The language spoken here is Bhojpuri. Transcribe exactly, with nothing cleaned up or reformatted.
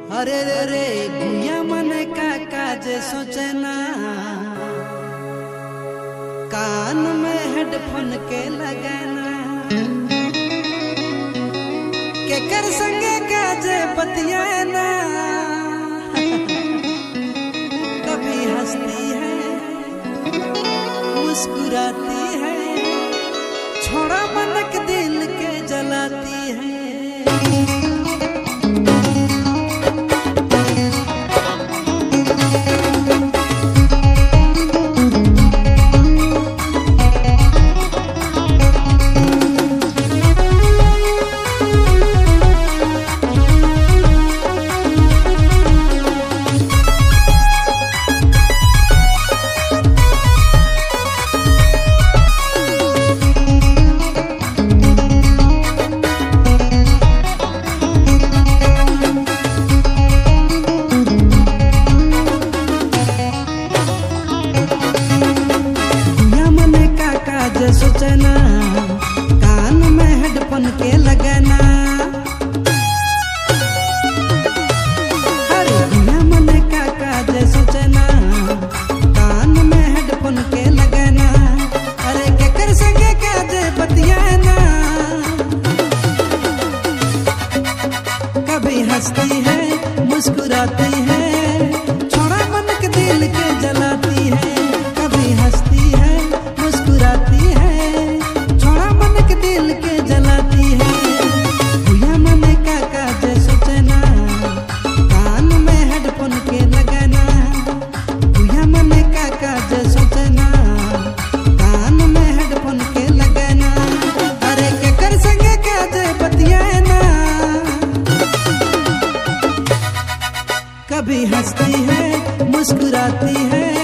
अरे रे रे भूया मन का काज सोचना, कान में हेडफोन के लगाना, के कर संगे काज बतियाना। कभी हंसती है मुस्कुराती है, छोड़ा मनक दिल के जलाती है। सोचना, कान में हेडफोन के लगाना, अरे दुनिया मन का काज सोचना, कान में हेडफोन के लगाना, अरे के कर संगे काज बतियाना। कभी हंसती है मुस्कुराती है, छोड़ा मन के दिल के जलाती है। कभी हंसती है मुस्कुराती है, छोड़ा मन के दिल के जलाती है। भूया मन का काज सोचना, कान में हेडफोन के लगाना, भूया मन का काज सोचना, कान में हेडफोन के लगाना, अरे के कर संगे काज बतियाना। कभी हंसती है मुस्कुराती है,